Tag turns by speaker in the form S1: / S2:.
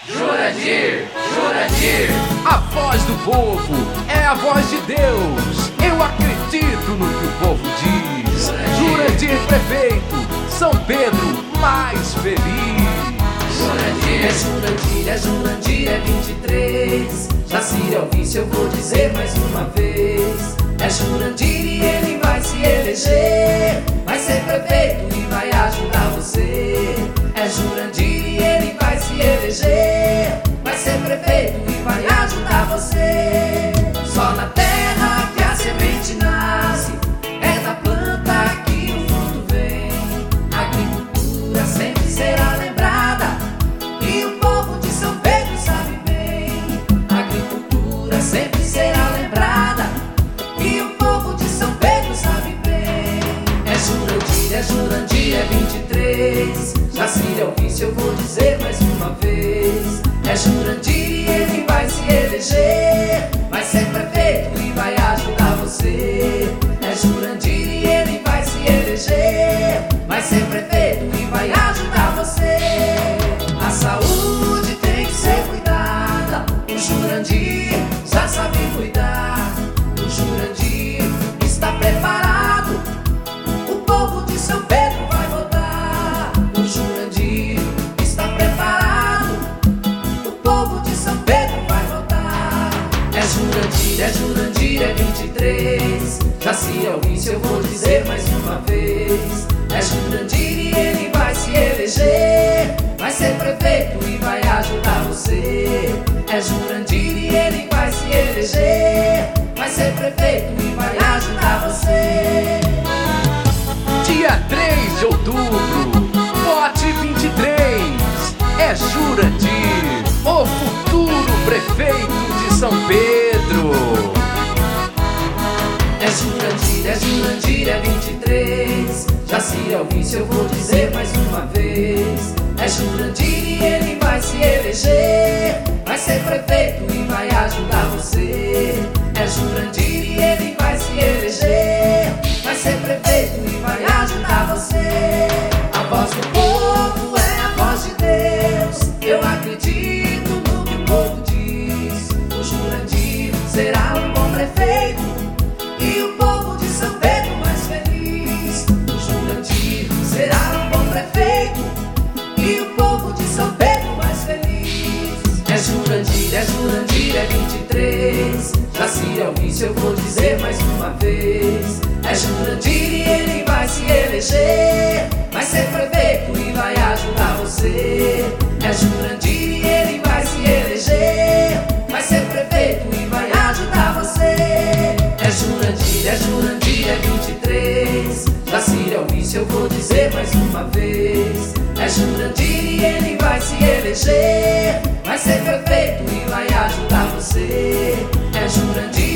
S1: Jurandir, Jurandir,
S2: a voz do povo é a voz de Deus. Eu acredito no que o povo diz. Jurandir prefeito, São Pedro mais feliz.
S1: Jurandir,
S3: É Jurandir, é 23. Jacir é o vice, eu vou dizer mais uma vez. É Jurandir e ele vai se eleger. Vai ser prefeito e vai ajudar você. É Jurandir e ele vai se eleger. Vai ser prefeito e vai ajudar você. Só na terra que a semente nasce, é da planta que o fruto vem. A agricultura sempre será lembrada e o povo de São Pedro sabe bem. A agricultura sempre será lembrada e o povo de São Pedro sabe bem. É Jurandir, é 23. Jacir é o vice, eu vou dizer mais uma vez. É Jurandir e ele vai se eleger. Vai ser prefeito e vai ajudar você. É Jurandir e ele vai se eleger. Vai ser prefeito e vai ajudar você. A saúde tem que ser cuidada. O Jurandir já sabe cuidar. O Jurandir está preparado. O povo de São Pedro vai votar. O Jurandir está preparado. O povo de São Pedro vai votar. É Jurandir, é 23. Jacir é o vice, eu vou dizer mais uma vez. É Jurandir e ele vai se eleger. Vai ser prefeito e vai ajudar você. É Jurandir e ele vai se eleger. Vai ser prefeito e vai ajudar você.
S2: Dia 3 de outubro, vote 23. É Jurandir, o futuro prefeito de São Pedro.
S3: É Jurandir, é 23. Jacir é o vice, eu vou dizer mais uma vez. É Jurandir e ele vai se eleger. Vai ser prefeito e vai ajudar você. É Jurandir e ele vai se eleger. Vai ser prefeito e vai ajudar você. A voz do povo é a voz de Deus. Eu acredito no que o povo diz. O Jurandir será um bom prefeito e o povo de São Pedro mais feliz. O Jurandir será um bom prefeito e o povo de São Pedro mais feliz. É Jurandir, é 23. Jacir é o vice, eu vou dizer mais uma vez. É Jurandir e ele vai se eleger. Vai ser prefeito e vai ajudar você. É Jurandir e ele vai se eleger. Vai ser prefeito e vai ajudar você. É Jurandir, é 23. Jacir é o vice, eu vou dizer mais uma vez. É Jurandir e ele vai se eleger. Vai ser prefeito e vai ajudar você. É Jurandir